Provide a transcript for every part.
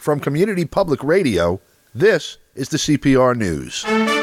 From Community Public Radio, this is the CPR News.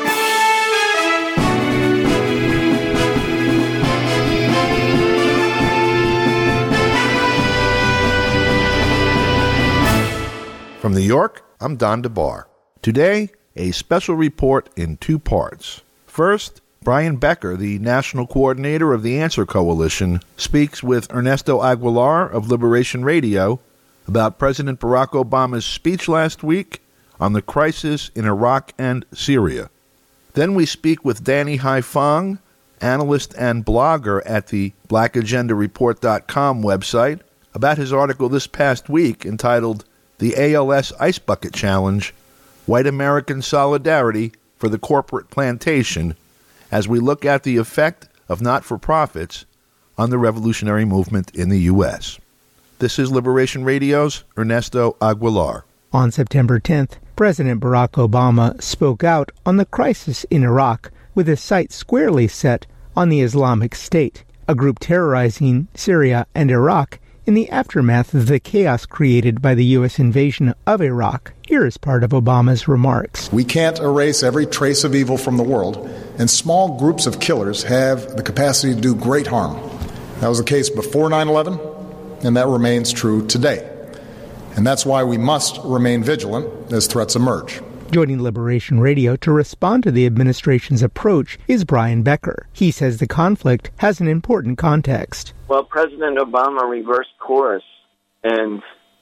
From New York, I'm Don DeBar. Today, a special report in two parts. First, Brian Becker, the national coordinator of the Answer Coalition, speaks with Ernesto Aguilar of Liberation Radio about President Barack Obama's speech last week on the crisis in Iraq and Syria. Then we speak with Danny Haifong, analyst and blogger at the blackagendareport.com website, about his article this past week entitled The ALS Ice Bucket Challenge, White American Solidarity for the Corporate Plantation, as we look at the effect of not-for-profits on the revolutionary movement in the U.S. This is Liberation Radio's Ernesto Aguilar. On September 10th, President Barack Obama spoke out on the crisis in Iraq with his sights squarely set on the Islamic State, a group terrorizing Syria and Iraq in the aftermath of the chaos created by the U.S. invasion of Iraq. Here is part of Obama's remarks. We can't erase every trace of evil from the world, and small groups of killers have the capacity to do great harm. That was the case before 9/11, and that remains true today. And that's why we must remain vigilant as threats emerge. Joining Liberation Radio to respond to the administration's approach is Brian Becker. He says the conflict has an important context. Well, President Obama reversed course, and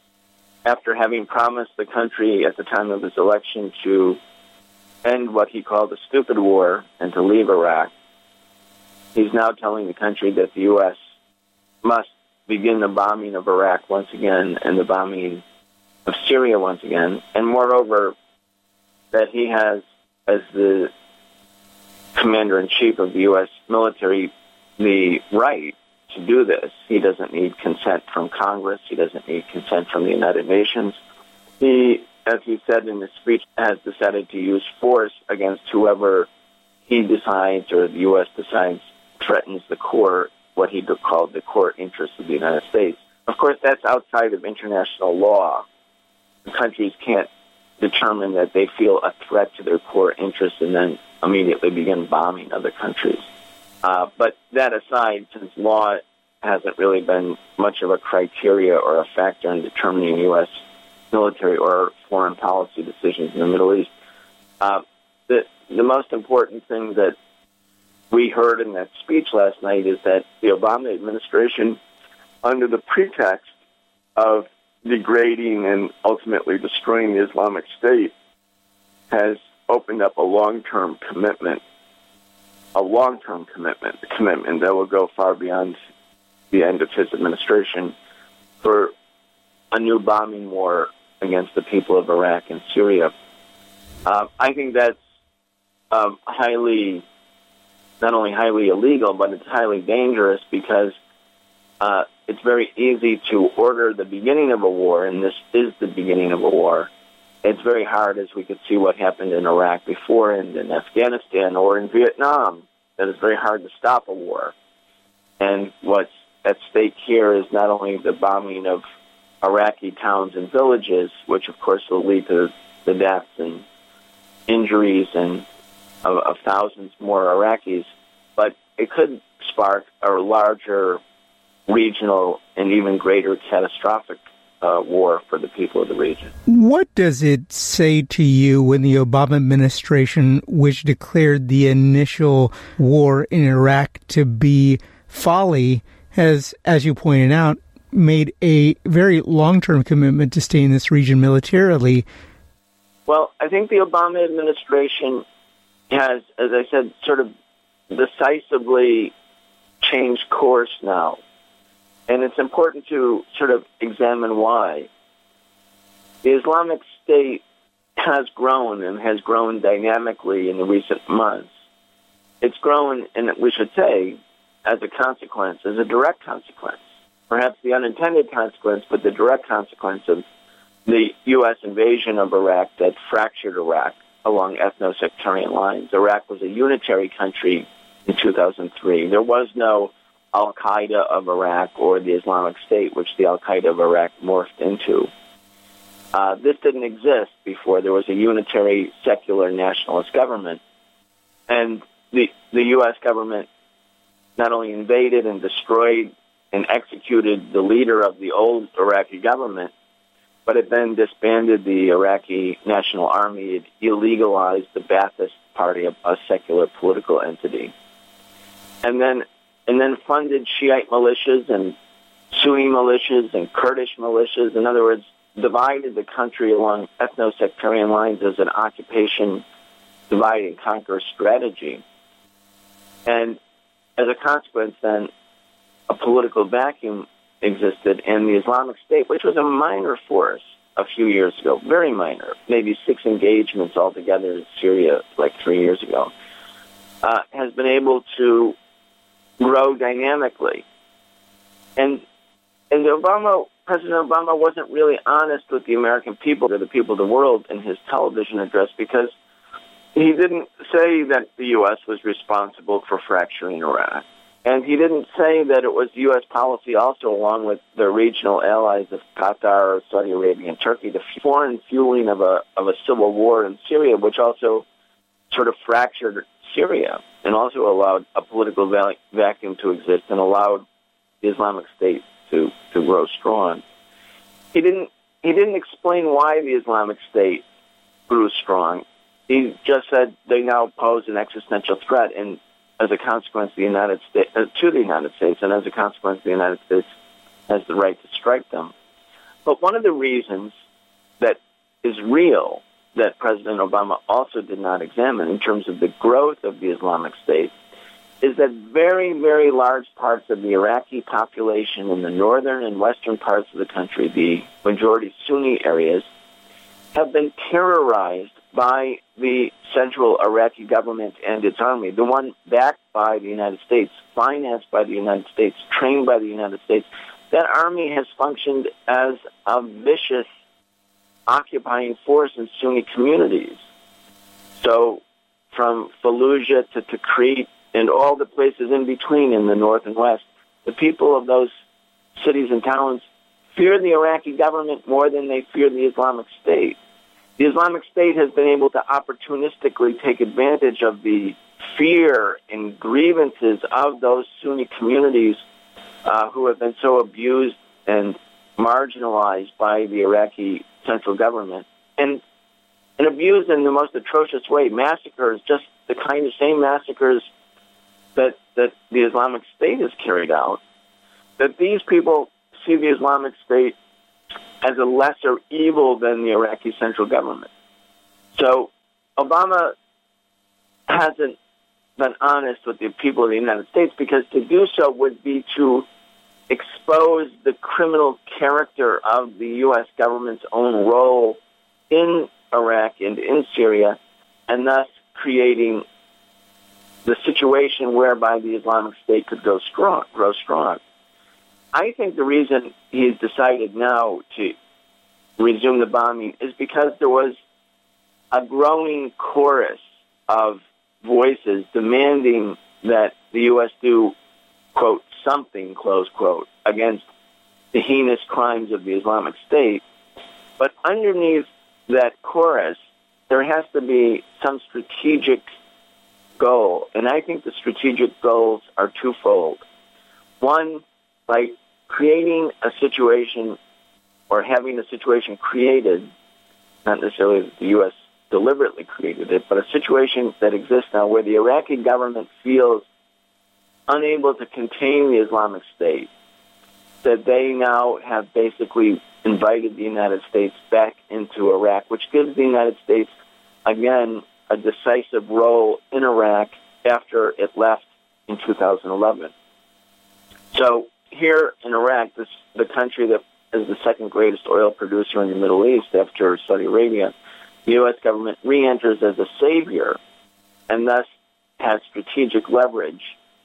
after having promised the country at the time of his election to end what he called the stupid war and to leave Iraq, he's now telling the country that the U.S. must begin the bombing of Iraq once again and the bombing of Syria once again, and moreover, that he has, as the commander-in-chief of the U.S. military, the right to do this. He doesn't need consent from Congress. He doesn't need consent from the United Nations. He, as he said in his speech, has decided to use force against whoever he decides or the U.S. decides threatens the core, what he called the core interests of the United States. Of course, that's outside of international law. The countries can't determine that they feel a threat to their core interests and then immediately begin bombing other countries. But that aside, since law hasn't really been much of a criteria or a factor in determining U.S. military or foreign policy decisions in the Middle East, the most important thing that we heard in that speech last night is that the Obama administration, under the pretext of degrading and ultimately destroying the Islamic State, has opened up a long-term commitment, a commitment that will go far beyond the end of his administration for a new bombing war against the people of Iraq and Syria. I think that's not only highly illegal, but it's highly dangerous because it's very easy to order the beginning of a war, and this is the beginning of a war. It's very hard, as we could see what happened in Iraq before and in Afghanistan or in Vietnam, that it's very hard to stop a war. And what's at stake here is not only the bombing of Iraqi towns and villages, which of course will lead to the deaths and injuries and of thousands more Iraqis, but it could spark a larger regional and even greater catastrophic war for the people of the region. What does it say to you when the Obama administration, which declared the initial war in Iraq to be folly, has, as you pointed out, made a very long-term commitment to stay in this region militarily? Well, I think the Obama administration has, as I said, sort of decisively changed course now. And it's important to sort of examine why. The Islamic State has grown and has grown dynamically in the recent months. It's grown, and we should say, as a consequence, as a direct consequence, perhaps the unintended consequence, but the direct consequence of the U.S. invasion of Iraq that fractured Iraq along ethno-sectarian lines. Iraq was a unitary country in 2003. There was no Al-Qaeda of Iraq or the Islamic State, which the Al-Qaeda of Iraq morphed into. This didn't exist before. There was a unitary, secular, nationalist government. And the U.S. government not only invaded and destroyed and executed the leader of the old Iraqi government, but it then disbanded the Iraqi National Army. It illegalized the Ba'athist Party, a secular political entity. And then funded Shiite militias and Sunni militias and Kurdish militias. In other words, divided the country along ethno-sectarian lines as an occupation, divide and conquer strategy. And as a consequence, then, a political vacuum existed, and the Islamic State, which was a minor force a few years ago, very minor, maybe 6 engagements altogether in Syria like 3 years ago, has been able to grow dynamically. And President Obama wasn't really honest with the American people or the people of the world in his television address, because he didn't say that the U.S. was responsible for fracturing Iraq. And he didn't say that it was U.S. policy also, along with the regional allies of Qatar, Saudi Arabia, and Turkey, the foreign fueling of a civil war in Syria, which also sort of fractured Syria and also allowed a political vacuum to exist and allowed the Islamic State to grow strong. He didn't explain why the Islamic State grew strong. He just said they now pose an existential threat, and as a consequence, to the United States, and as a consequence, the United States has the right to strike them. But one of the reasons that is real that President Obama also did not examine in terms of the growth of the Islamic State is that very, very large parts of the Iraqi population in the northern and western parts of the country, the majority Sunni areas, have been terrorized by the central Iraqi government and its army, the one backed by the United States, financed by the United States, trained by the United States. That army has functioned as a vicious occupying force in Sunni communities. So from Fallujah to Tikrit and all the places in between in the north and west, the people of those cities and towns fear the Iraqi government more than they fear the Islamic State. The Islamic State has been able to opportunistically take advantage of the fear and grievances of those Sunni communities who have been so abused and marginalized by the Iraqi central government, and abused in the most atrocious way. Massacres, just the kind of same massacres that the Islamic State has carried out, that these people see the Islamic State as a lesser evil than the Iraqi central government. So Obama hasn't been honest with the people of the United States, because to do so would be to expose the criminal character of the U.S. government's own role in Iraq and in Syria, and thus creating the situation whereby the Islamic State could grow strong. I think the reason he's decided now to resume the bombing is because there was a growing chorus of voices demanding that the U.S. do, quote, something, close quote, against the heinous crimes of the Islamic State. But underneath that chorus, there has to be some strategic goal. And I think the strategic goals are twofold. One, by creating a situation or having a situation created, not necessarily that the U.S. deliberately created it, but a situation that exists now where the Iraqi government feels unable to contain the Islamic State, that they now have basically invited the United States back into Iraq, which gives the United States, again, a decisive role in Iraq after it left in 2011. So here in Iraq, the country that is the second greatest oil producer in the Middle East after Saudi Arabia, the U.S. government re-enters as a savior and thus has strategic leverage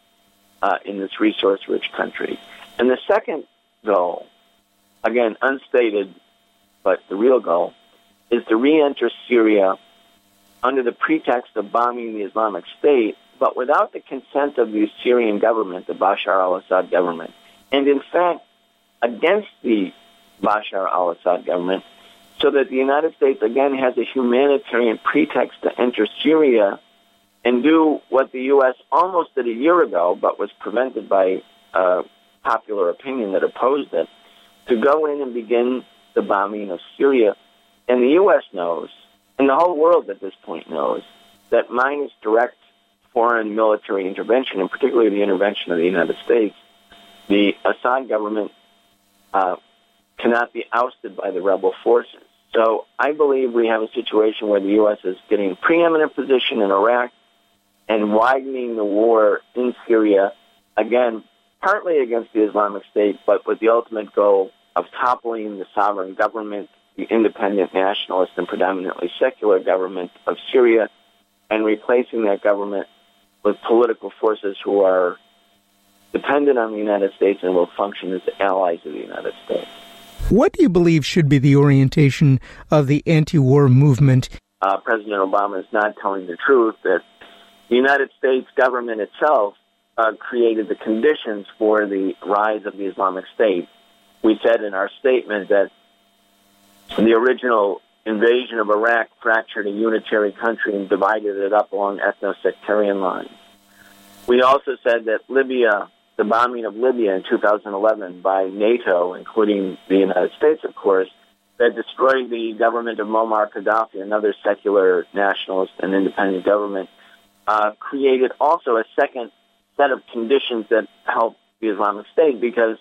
in this resource-rich country. And the second goal, again, unstated, but the real goal, is to re-enter Syria under the pretext of bombing the Islamic State, but without the consent of the Syrian government, the Bashar al-Assad government. And in fact, against the Bashar al-Assad government, so that the United States, again, has a humanitarian pretext to enter Syria and do what the U.S. almost did a year ago, but was prevented by popular opinion that opposed it, to go in and begin the bombing of Syria. And the U.S. knows, and the whole world at this point knows, that minus direct foreign military intervention, and particularly the intervention of the United States, the Assad government cannot be ousted by the rebel forces. So I believe we have a situation where the U.S. is getting a preeminent position in Iraq and widening the war in Syria, again, partly against the Islamic State, but with the ultimate goal of toppling the sovereign government, the independent, nationalist, and predominantly secular government of Syria, and replacing that government with political forces who are dependent on the United States and will function as allies of the United States. What do you believe should be the orientation of the anti-war movement? President Obama is not telling the truth that the United States government itself created the conditions for the rise of the Islamic State. We said in our statement that the original invasion of Iraq fractured a unitary country and divided it up along ethno-sectarian lines. We also said that Libya, the bombing of Libya in 2011 by NATO, including the United States, of course, that destroyed the government of Muammar Gaddafi, another secular, nationalist, and independent government, created also a second set of conditions that helped the Islamic State, because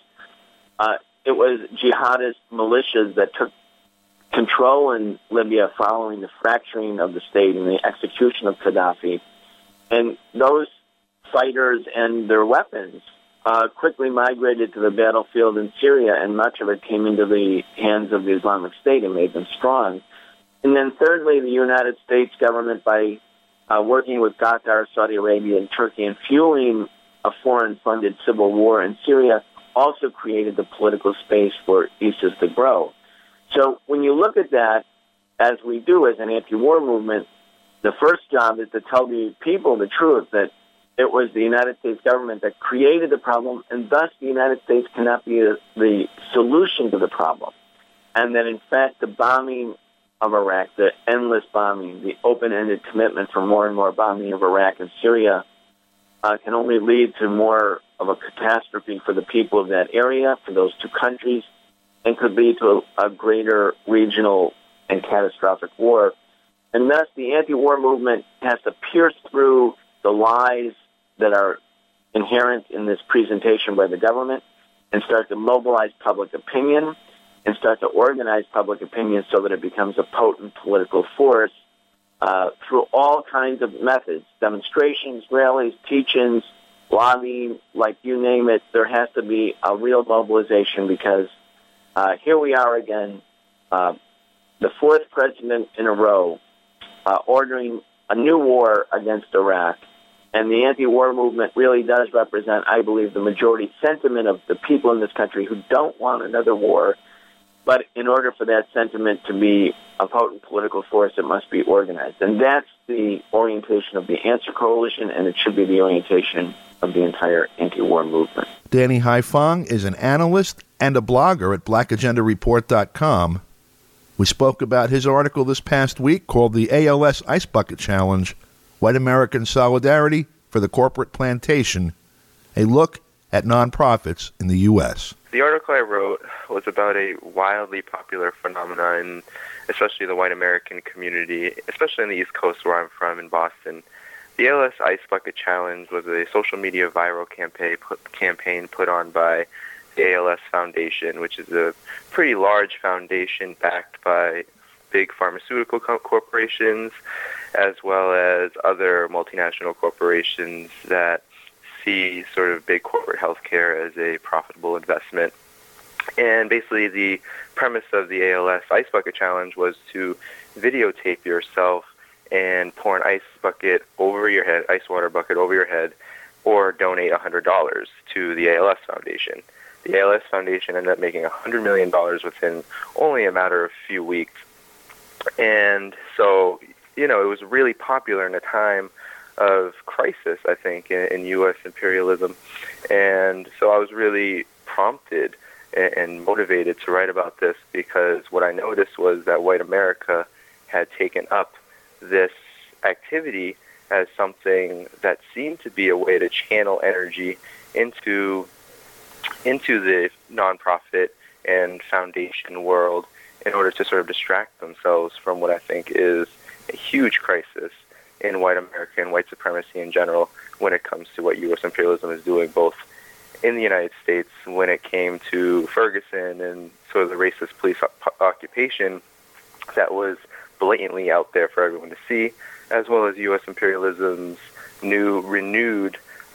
it was jihadist militias that took control in Libya following the fracturing of the state and the execution of Gaddafi. And those fighters and their weapons quickly migrated to the battlefield in Syria, and much of it came into the hands of the Islamic State and made them strong. And then thirdly, the United States government, by working with Qatar, Saudi Arabia, and Turkey, and fueling a foreign-funded civil war in Syria, also created the political space for ISIS to grow. So when you look at that, as we do as an anti-war movement, the first job is to tell the people the truth, that it was the United States government that created the problem, and thus the United States cannot be the solution to the problem. And that, in fact, the bombing of Iraq, the endless bombing, the open-ended commitment for more and more bombing of Iraq and Syria can only lead to more of a catastrophe for the people of that area, for those two countries, and could lead to a greater regional and catastrophic war. And thus, the anti-war movement has to pierce through the lies that are inherent in this presentation by the government and start to mobilize public opinion and start to organize public opinion so that it becomes a potent political force through all kinds of methods, demonstrations, rallies, teach-ins, lobbying, like you name it. There has to be a real mobilization, because here we are again, the fourth president in a row ordering a new war against Iraq. And the anti-war movement really does represent, I believe, the majority sentiment of the people in this country who don't want another war. But in order for that sentiment to be a potent political force, it must be organized. And that's the orientation of the Answer Coalition, and it should be the orientation of the entire anti-war movement. Danny Haiphong is an analyst and a blogger at blackagendareport.com. We spoke about his article this past week called The ALS Ice Bucket Challenge, White American Solidarity for the Corporate Plantation, a look at nonprofits in the U.S. The article I wrote was about a wildly popular phenomenon, especially the white American community, especially on the East Coast where I'm from in Boston. The ALS Ice Bucket Challenge was a social media viral campaign put on by the ALS Foundation, which is a pretty large foundation backed by big pharmaceutical corporations, as well as other multinational corporations that see sort of big corporate healthcare as a profitable investment. And basically the premise of the ALS Ice Bucket Challenge was to videotape yourself and pour an ice bucket over your head, ice water bucket over your head, or donate $100 to the ALS Foundation. The ALS Foundation ended up making $100 million within only a matter of a few weeks. And so, you know, it was really popular in a time of crisis, I think, in U.S. imperialism. And so I was really prompted and motivated to write about this, because what I noticed was that white America had taken up this activity as something that seemed to be a way to channel energy into the nonprofit and foundation world in order to sort of distract themselves from what I think is a huge crisis in white America and white supremacy in general when it comes to what U.S. imperialism is doing, both in the United States when it came to Ferguson and sort of the racist police occupation that was blatantly out there for everyone to see, as well as U.S. imperialism's renewed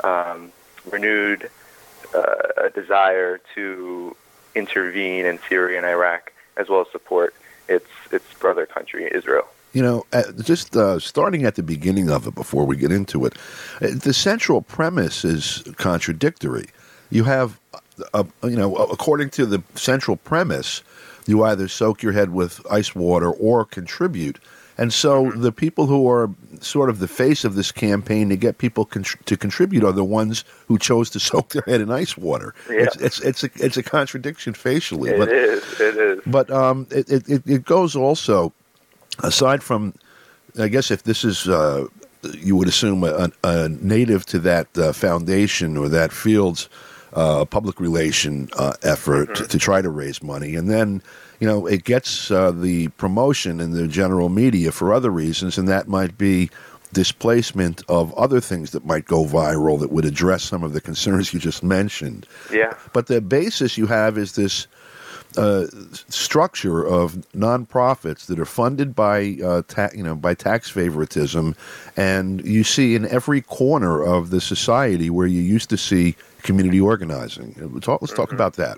desire to intervene in Syria and Iraq, as well as support its brother country, Israel. You know, just starting at the beginning of it before we get into it, the central premise is contradictory. You have, according to the central premise, you either soak your head with ice water or contribute. And so the people who are sort of the face of this campaign to get people to contribute are the ones who chose to soak their head in ice water. Yeah. It's a contradiction facially. It is. But it goes also, aside from, I guess if this is, you would assume a native to that foundation or that field's public relation effort to try to raise money, and then it gets the promotion in the general media for other reasons, and that might be displacement of other things that might go viral that would address some of the concerns you just mentioned. Yeah. But the basis you have is this structure of nonprofits that are funded by by tax favoritism, and you see in every corner of the society where you used to see community organizing. Let's talk about that.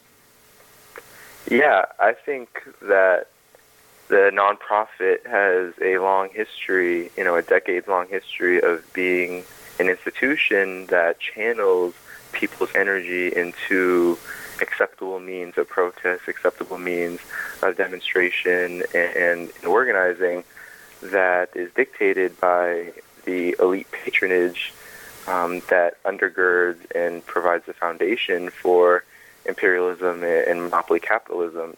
Yeah, I think that the nonprofit has a long history, a decades-long history of being an institution that channels people's energy into acceptable means of protest, acceptable means of demonstration and organizing that is dictated by the elite patronage that undergirds and provides the foundation for imperialism and monopoly capitalism.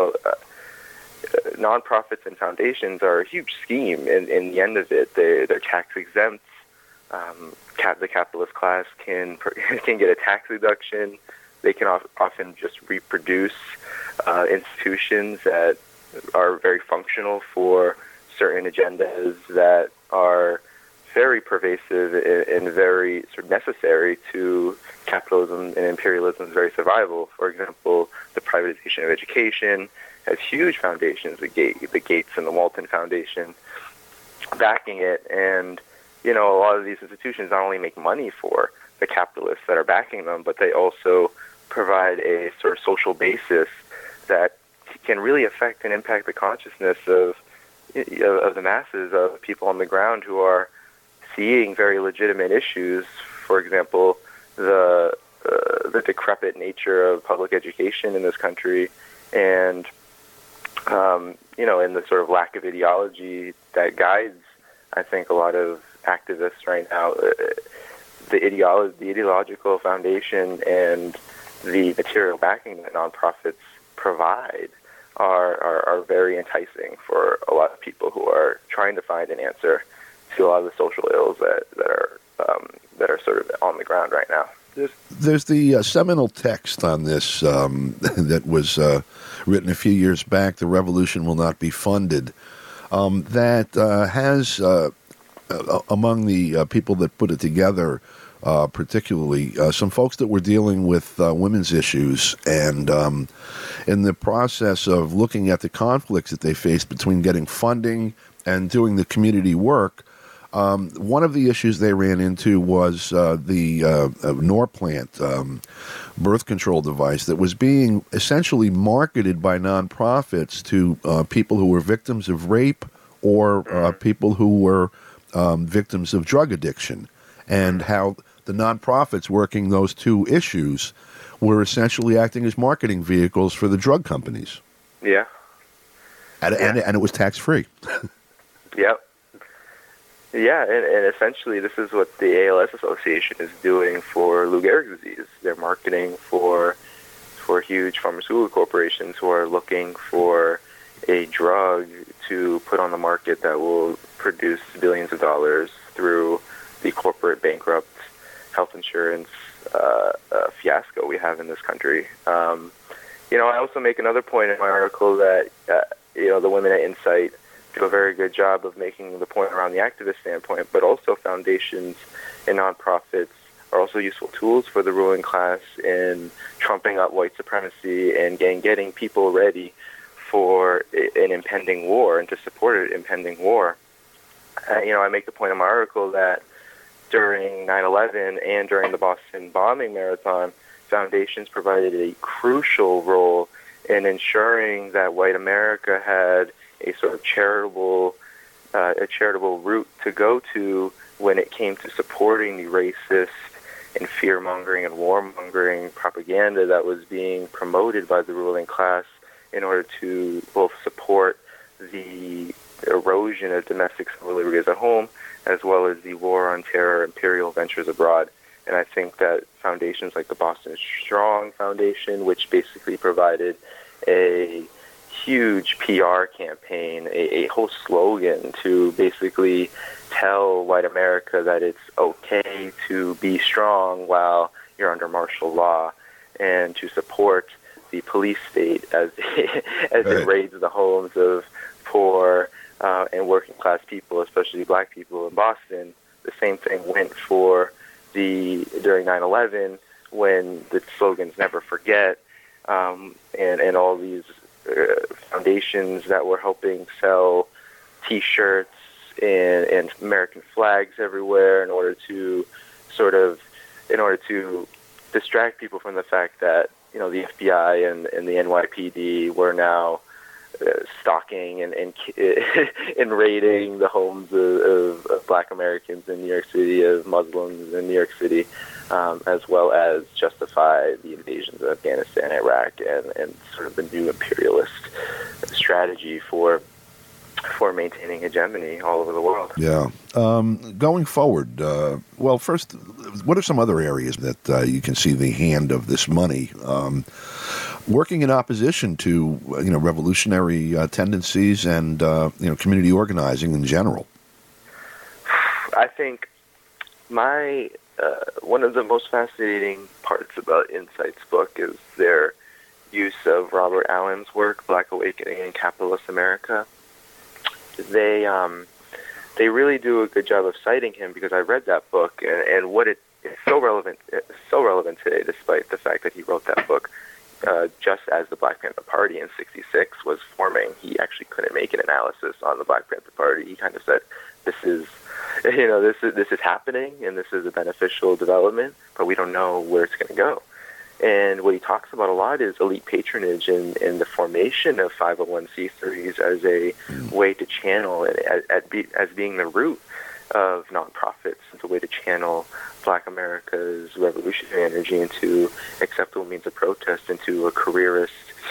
Nonprofits and foundations are a huge scheme. In the end of it, they're tax exempt. The capitalist class can get a tax deduction. They can often just reproduce institutions that are very functional for certain agendas that are very pervasive and very sort of necessary to capitalism and imperialism's very survival. For example, the privatization of education has huge foundations, the Gates and the Walton Foundation backing it. And, a lot of these institutions not only make money for the capitalists that are backing them, but they also provide a sort of social basis that can really affect and impact the consciousness of the masses, of people on the ground who are seeing very legitimate issues. For example, the decrepit nature of public education in this country, and and the sort of lack of ideology that guides, I think, a lot of activists right now. The ideological foundation and the material backing that nonprofits provide are very enticing for a lot of people who are trying to find an answer to a lot of the social ills that are sort of on the ground right now. There's the seminal text on this that was written a few years back, "The Revolution Will Not Be Funded," that has, among the people that put it together, particularly some folks that were dealing with women's issues, and in the process of looking at the conflicts that they faced between getting funding and doing the community work, one of the issues they ran into was the Norplant birth control device that was being essentially marketed by nonprofits to people who were victims of rape or people who were victims of drug addiction, and how the nonprofits working those two issues were essentially acting as marketing vehicles for the drug companies. Yeah. And it was tax-free. Yep. Yeah, and essentially this is what the ALS Association is doing for Lou Gehrig's disease. They're marketing for for huge pharmaceutical corporations who are looking for a drug to put on the market that will produce billions of dollars through the corporate bankrupt health insurance fiasco we have in this country. I also make another point in my article that, the women at Insight do a very good job of making the point around the activist standpoint, but also foundations and nonprofits are also useful tools for the ruling class in trumping up white supremacy and getting people ready for an impending war and to support an impending war. I make the point in my article that during 9/11 and during the Boston bombing marathon, foundations provided a crucial role in ensuring that white America had a sort of charitable route to go to when it came to supporting the racist and fear-mongering and war-mongering propaganda that was being promoted by the ruling class in order to both support the erosion of domestic civil liberties at home as well as the war on terror imperial ventures abroad. And I think that foundations like the Boston Strong Foundation, which basically provided a huge PR campaign, a whole slogan to basically tell white America that it's okay to be strong while you're under martial law, and to support the police state as it raids the homes of poor and working class people, especially black people in Boston. The same thing went for during 9/11 when the slogans "Never Forget" and all these foundations that were helping sell T-shirts and American flags everywhere in order to distract people from the fact that the FBI and the NYPD were now stalking and raiding the homes of Black Americans in New York City, of Muslims in New York City, as well as justify the invasions of Afghanistan, Iraq, and sort of the new imperialist strategy for maintaining hegemony all over the world. Yeah. Going forward, first, what are some other areas that you can see the hand of this money working in opposition to revolutionary tendencies and community organizing in general? I think one of the most fascinating parts about Insight's book is their use of Robert Allen's work, Black Awakening in Capitalist America. They really do a good job of citing him, because I read that book and what it's so relevant today, despite the fact that he wrote that book just as the Black Panther Party in '66 was forming. He actually couldn't make an analysis on the Black Panther Party. He kind of said, this is happening and this is a beneficial development, but we don't know where it's going to go. And what he talks about a lot is elite patronage and the formation of 501c3s as a way to channel, as being the root of nonprofits, as a way to channel Black America's revolutionary energy into acceptable means of protest, into a careerist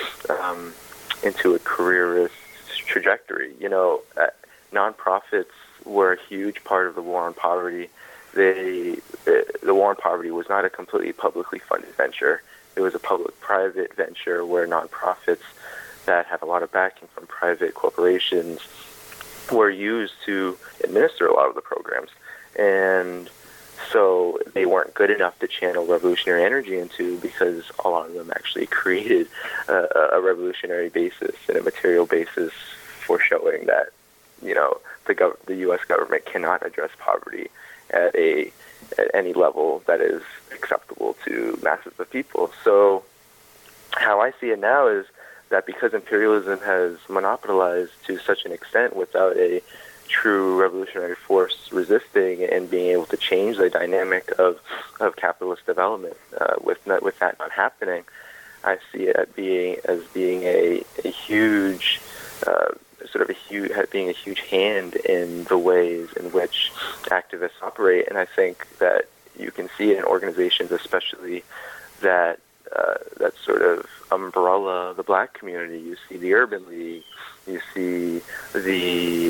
trajectory. Nonprofits were a huge part of the war on poverty. The war on poverty was not a completely publicly funded venture. It was a public-private venture where nonprofits that had a lot of backing from private corporations were used to administer a lot of the programs. And so they weren't good enough to channel revolutionary energy into, because a lot of them actually created a revolutionary basis and a material basis for showing that, the U.S. government cannot address poverty at any level that is acceptable to masses of people. So how I see it now is that because imperialism has monopolized to such an extent without a true revolutionary force resisting and being able to change the dynamic of capitalist development, with that not happening, I see it as being a huge being a huge hand in the ways in which activists operate. And I think that you can see it in organizations, especially that sort of umbrella the Black community. You see the Urban League, you see the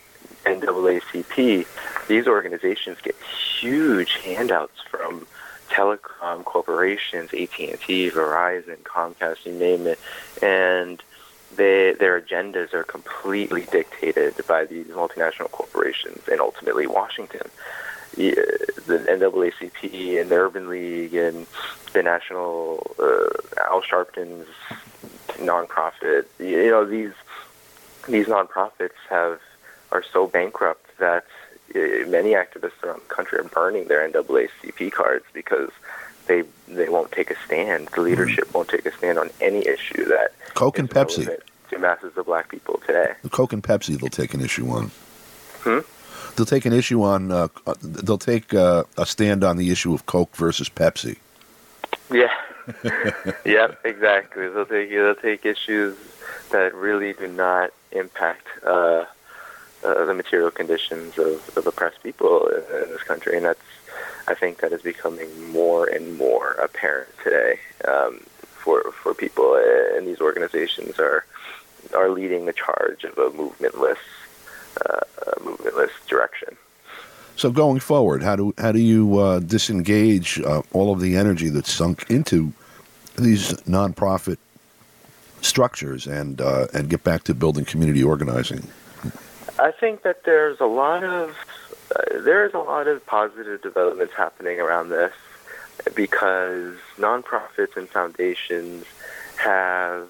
NAACP. These organizations get huge handouts from telecom corporations, AT&T, Verizon, Comcast, you name it, and their agendas are completely dictated by these multinational corporations and ultimately Washington. The NAACP and the Urban League and the National Al Sharpton's nonprofit, these nonprofits are so bankrupt that many activists around the country are burning their NAACP cards because they won't take a stand. The leadership won't take a stand on any issue that Coke and Pepsi to masses of black people today. Coke and Pepsi, they'll take an issue on. They'll take an issue on. They'll take a stand on the issue of Coke versus Pepsi. Yeah. Yep. Exactly. They'll take issues that really do not impact the material conditions of oppressed people in this country, and I think that is becoming more and more apparent today for people, and these organizations are leading the charge of a movementless direction. So going forward, how do you disengage all of the energy that's sunk into these nonprofit structures and get back to building community organizing? I think that there's a lot of positive developments happening around this because nonprofits and foundations have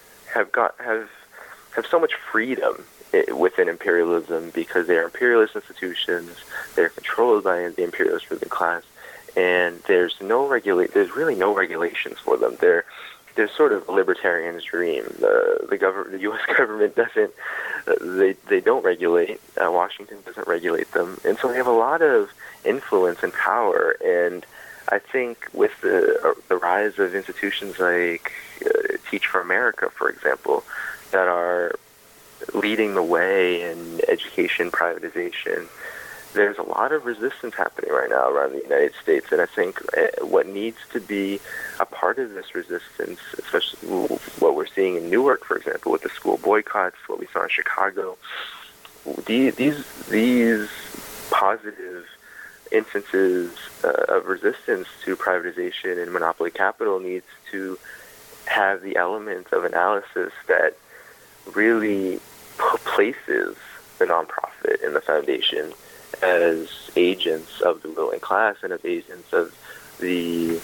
so much freedom within imperialism because they are imperialist institutions. They're controlled by the imperialist ruling class, and there's really no regulations for them. They're sort of a libertarian's dream. The U.S. government doesn't. They don't regulate. Washington doesn't regulate them, and so they have a lot of influence and power. And I think with the rise of institutions like Teach for America, for example, that are leading the way in education privatization, there's a lot of resistance happening right now around the United States, and I think what needs to be a part of this resistance, especially what we're seeing in Newark, for example, with the school boycotts, what we saw in Chicago, these positive instances of resistance to privatization and monopoly capital needs to have the element of analysis that really places the nonprofit and the foundation as agents of the ruling class and as agents of the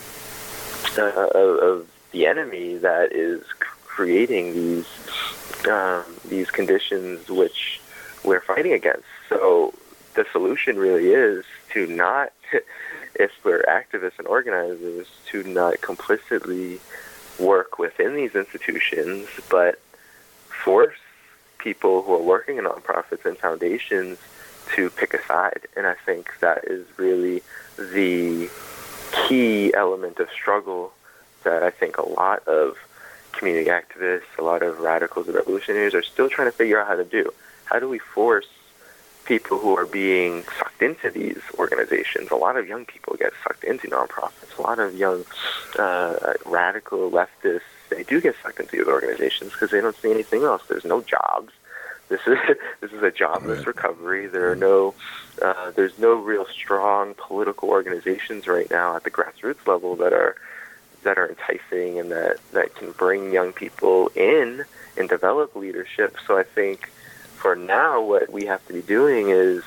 enemy that is creating these conditions which we're fighting against. So the solution really is to not, if we're activists and organizers, to not complicitly work within these institutions, but force people who are working in nonprofits and foundations to pick a side. And I think that is really the key element of struggle that I think a lot of community activists, a lot of radicals and revolutionaries are still trying to figure out how to do. How do we force people who are being sucked into these organizations? A lot of young people get sucked into nonprofits. A lot of young radical leftists, they do get sucked into these organizations because they don't see anything else. There's no jobs. This is a jobless recovery. There's no real strong political organizations right now at the grassroots level that are enticing and that can bring young people in and develop leadership. So I think for now, what we have to be doing is,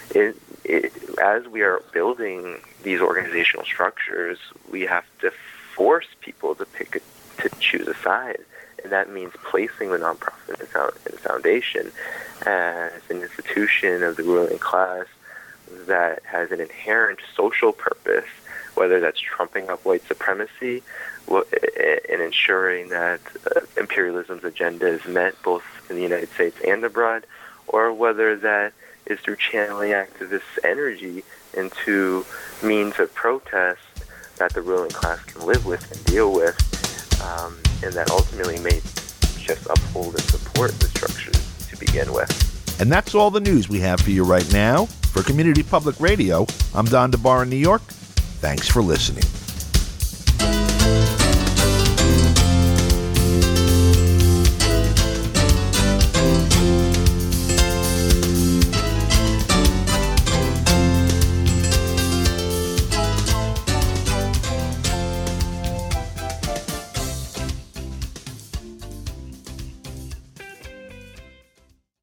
as we are building these organizational structures, we have to force people to choose a side. And that means placing the nonprofit in the foundation as an institution of the ruling class that has an inherent social purpose, whether that's trumping up white supremacy and ensuring that imperialism's agenda is met both in the United States and abroad, or whether that is through channeling activist energy into means of protest that the ruling class can live with and deal with, and that ultimately may just uphold and support the structures to begin with. And that's all the news we have for you right now. For Community Public Radio, I'm Don DeBar in New York. Thanks for listening.